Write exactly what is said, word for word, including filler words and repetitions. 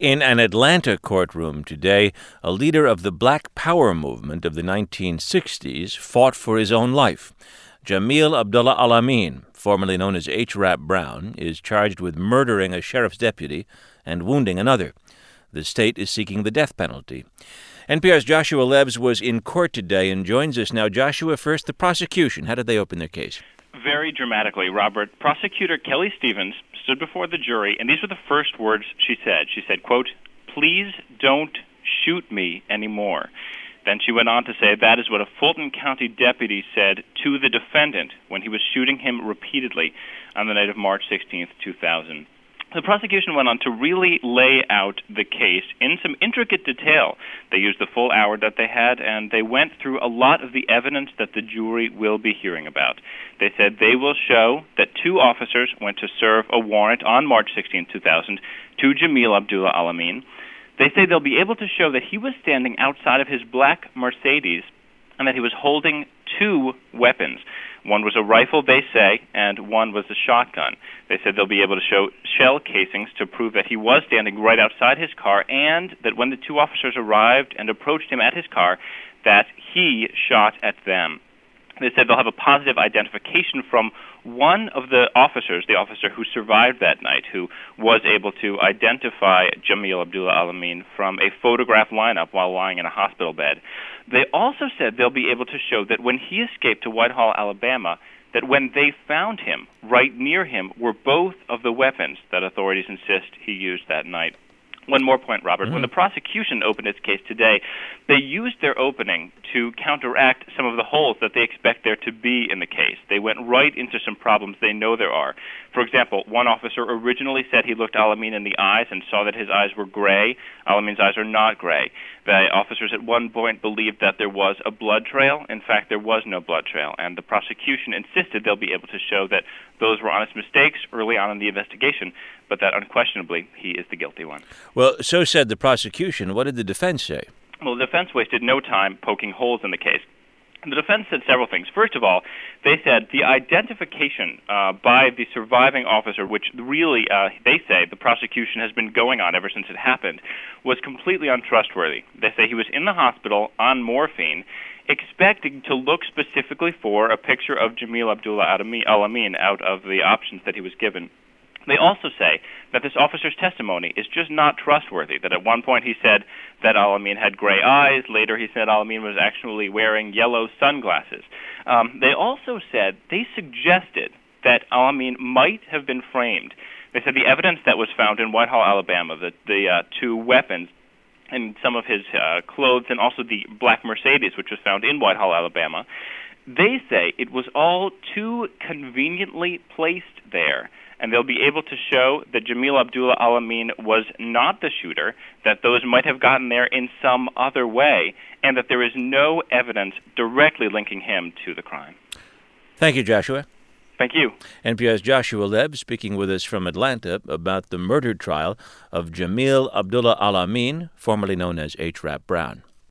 In an Atlanta courtroom today, a leader of the Black Power movement of the nineteen sixties fought for his own life. Jamil Abdullah Al-Amin, formerly known as H. Rap Brown, is charged with murdering a sheriff's deputy and wounding another. The state is seeking the death penalty. N P R's Joshua Lebbs was in court today and joins us now. Joshua, first, the prosecution. How did they open their case? Very dramatically, Robert. Prosecutor Kelly Stevens stood before the jury, and these were the first words she said. She said, quote, "Please don't shoot me anymore." Then she went on to say that is what a Fulton County deputy said to the defendant when he was shooting him repeatedly on the night of March sixteenth, two thousand. The prosecution went on to really lay out the case in some intricate detail. They used the full hour that they had, and they went through a lot of the evidence that the jury will be hearing about. They said they will show that two officers went to serve a warrant on March sixteenth, two thousand to Jamil Abdullah Al-Amin. They say they'll be able to show that he was standing outside of his black Mercedes and that he was holding two weapons. One was a rifle, they say, and one was a shotgun. They said they'll be able to show shell casings to prove that he was standing right outside his car and that when the two officers arrived and approached him at his car, that he shot at them. They said they'll have a positive identification from one of the officers, the officer who survived that night, who was able to identify Jamil Abdullah Al-Amin from a photograph lineup while lying in a hospital bed. They also said they'll be able to show that when he escaped to Whitehall, Alabama, that when they found him, right near him, were both of the weapons that authorities insist he used that night. One more point, Robert. Mm-hmm. When the prosecution opened its case today, they used their opening to counteract some of the holes that they expect there to be in the case. They went right into some problems they know there are. For example, one officer originally said he looked Al-Amin in the eyes and saw that his eyes were gray. Al-Amin's eyes are not gray. The officers at one point believed that there was a blood trail. In fact, there was no blood trail, and the prosecution insisted they'll be able to show that those were honest mistakes early on in the investigation, but that unquestionably he is the guilty one. Well, so said the prosecution. What did the defense say? Well, the defense wasted no time poking holes in the case. The defense said several things. First of all, they said the identification uh, by the surviving officer, which really, uh, they say, the prosecution has been going on ever since it happened, was completely untrustworthy. They say he was in the hospital on morphine, expecting to look specifically for a picture of Jamil Abdullah Al-Amin out of the options that he was given. They also say that this officer's testimony is just not trustworthy, that at one point he said that Al-Amin had gray eyes. Later he said Al-Amin was actually wearing yellow sunglasses. Um, they also said, they suggested that Al-Amin might have been framed. They said the evidence that was found in Whitehall, Alabama, the, the uh, two weapons and some of his uh, clothes and also the black Mercedes, which was found in Whitehall, Alabama, they say it was all too conveniently placed there. And they'll be able to show that Jamil Abdullah Al-Amin was not the shooter, that those might have gotten there in some other way, and that there is no evidence directly linking him to the crime. Thank you, Joshua. Thank you. N P R's Joshua Lebbs speaking with us from Atlanta about the murder trial of Jamil Abdullah Al-Amin, formerly known as H. Rap Brown.